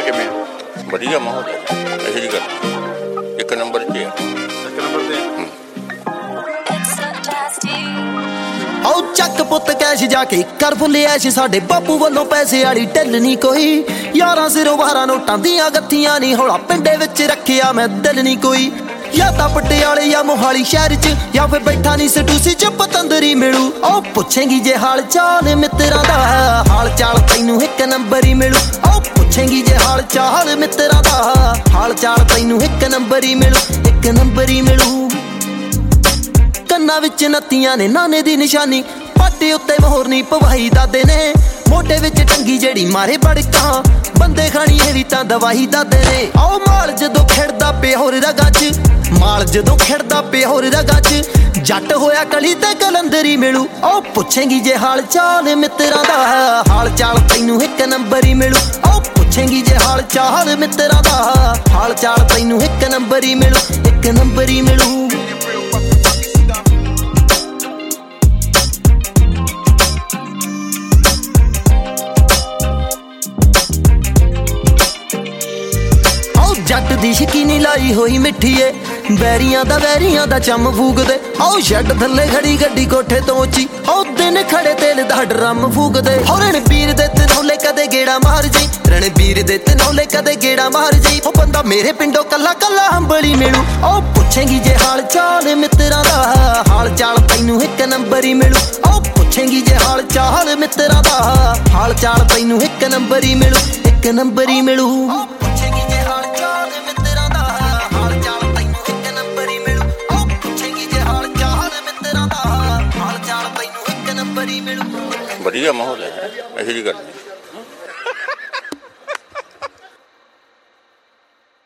ਕਿਵੇਂ ਵਧੀਆ ਮਾਹੌਲ ਹੈ, ਇਹੋ ਜਿਹੀ ਗੱਲ ਇੱਕ ਨੰਬਰ 'ਚ ਹੈ। ਇੱਕ ਨੰਬਰ ਤੇ ਆਓ ਚੱਕ ਪੁੱਤ ਕੈਸ਼ ਜਾ ਕੇ ਕਰ ਫੁੱਲ ਐਸ਼, ਸਾਡੇ ਬਾਪੂ ਵੱਲੋਂ ਪੈਸੇ ਵਾਲੀ ਢਿੱਲ ਨਹੀਂ ਕੋਈ। ਯਾਰਾਂ ਸਿਰੋਂ 12 ਨੋਟਾਂ ਦੀਆਂ ਗੱਥੀਆਂ ਨਹੀਂ, ਹੌਲਾ ਪਿੰਡੇ ਵਿੱਚ ਰੱਖਿਆ ਮੈਂ ਦਿਲ ਨਹੀਂ ਕੋਈ। ਜਾਂ ਤਾਂ ਪਟਿਆਲੇ ਜਾਂ ਮੋਹਾਲੀ ਸ਼ਹਿਰ 'ਚ, ਜਾਂ ਫਿਰ ਬੈਠਾ ਨਹੀਂ ਸਟੂਸੀ 'ਚ ਪਤੰਦਰੀ ਮਿਲੂ। ਉਹ ਪੁੱਛੇਂਗੀ ਜੇ ਹਾਲ ਚਾਲ ਮਿੱਤਰਾਂ ਦਾ, ਹਾਲ ਚਾਲ ਤੈਨੂੰ ਇੱਕ ਨੰਬਰ ਹੀ ਮਿਲੂ। ਉਹ ਪੁੱਛੇਂਗੀ ਜੇ ਹਾਲ ਚਾਲ ਮਿੱਤਰਾਂ ਦਾ, ਹਾਲ ਚਾਲ ਤੈਨੂੰ ਇੱਕ ਨੰਬਰ ਹੀ ਮਿਲੂ, ਇੱਕ ਨੰਬਰ ਹੀ ਮਿਲੂ। ਕੰਨਾਂ ਵਿੱਚ ਨੱਤੀਆਂ ਨੇ ਨਾਨੇ ਦੀ ਨਿਸ਼ਾਨੀ, ਪਾਟੇ ਉੱਤੇ ਮੋਹਰ ਨਹੀਂ ਪਵਾਈ ਦਾਦੇ ਨੇ। ਮੋਢੇ ਵਿੱਚ ਟੰਗੀ ਜਿਹੜੀ ਮਾਰੇ ਬੜਕਾਂ, ਬੰਦੇ ਖਾਣੀ ਇਹ ਵੀ ਤਾਂ ਦਵਾਈ ਦਾਦੇ ਨੇ। ਆਓ ਮਾਲ ਜਦੋਂ ਖਿੜਦਾ ਪਿਆ ਹੋਰ ਰਗਾਂ 'ਚ, ਮਾਲ ਜਦੋਂ ਖਿੜਦਾ ਪਿਆ ਹੋਰ ਰਗਾਂ 'ਚ, ਜੱਟ ਹੋਇਆ ਕਲੀ ਤੇ ਕਲੰਦਰੀ ਮਿਲੂ। ਉਹ ਪੁੱਛੇਂਗੀ ਜੇ ਹਾਲ ਚਾਲ ਮਿੱਤਰਾਂ ਦਾ, ਹਾਲ ਚਾਲ ਤੈਨੂੰ ਇੱਕ ਨੰਬਰ ਹੀ ਮਿਲੂ। ਉਹ ਪੁੱਛੇਂਗੀ ਜੇ ਹਾਲ ਚਾਲ ਮਿੱਤਰਾਂ ਦਾ, ਹਾਲ ਚਾਲ ਤੈਨੂੰ ਇੱਕ ਨੰਬਰ ਹੀ ਮਿਲੂ, ਇੱਕ ਨੰਬਰ ਹੀ ਮਿਲੂ। ਜੱਟ ਦੀ ਸ਼ਕੀਨੀ ਲਾਈ ਹੋਈ ਮਿੱਠੀ ਏ, ਬੈਰੀਆਂ ਦਾ ਵੈਰੀਆਂ ਦਾ ਚੰਮ ਫੂਕਦੇ। ਆਓ ਸ਼ੈੱਡ ਥੱਲੇ ਖੜੀ ਗੱਡੀ ਕੋਠੇ ਤੋਂ ਉੱਚੀ, ਉਹ ਦਿਨ ਖੜੇ ਤੇਲ ਦਾ ਡਰਮ ਫੂਕਦੇ। ਹੋ ਰਣਬੀਰ ਦੇ ਤਨੌਲੇ ਕਦੇ ਗੇੜਾ ਮਾਰ ਜੀ, ਰਣਬੀਰ ਦੇ ਤਨੌਲੇ ਕਦੇ ਗੇੜਾ ਮਾਰ ਜੀ। ਉਹ ਬੰਦਾ ਮੇਰੇ ਪਿੰਡੋਂ ਕੱਲਾ ਕੱਲਾ ਹੰਬਲੀ ਮਿਲੂ। ਉਹ ਪੁੱਛੇਂਗੀ ਜੇ ਹਾਲ ਚਾਲ ਮਿੱਤਰਾਂ ਦਾ, ਹਾਲ ਚਾਲ ਤੈਨੂੰ ਇੱਕ ਨੰਬਰ ਹੀ ਮਿਲੂ। ਉਹ ਪੁੱਛੇਂਗੀ ਜੇ ਹਾਲ ਚਾਲ ਮਿੱਤਰਾਂ ਦਾ, ਹਾਲ ਚਾਲ ਤੈਨੂੰ ਇੱਕ ਨੰਬਰ ਹੀ ਮਿਲੂ, ਇੱਕ ਨੰਬਰ ਹੀ ਮਿਲੂ। ਪੁੱਛੇਂਗੀ ਜੇ ਹਾਲ ਚਾਲ ਮਿੱਤਰਾਂ ਦਾ, ਹਾਲ ਚਾਲ ਤੈਨੂੰ ਇੱਕ ਨੰਬਰ ਹੀ ਮਿਲੂ। ਉਹ ਪੁੱਛੇਂਗੀ ਜੇ ਹਾਲ ਚਾਲ ਮਿੱਤਰਾਂ ਦਾ, ਹਾਲ ਚਾਲ ਤੈਨੂੰ ਇੱਕ ਨੰਬਰ ਹੀ ਮਿਲੂ। ਵਧੀਆ ਮਾਹੌਲ ਹੈ, ਇਹੋ ਜਿਹੀ ਗੱਲ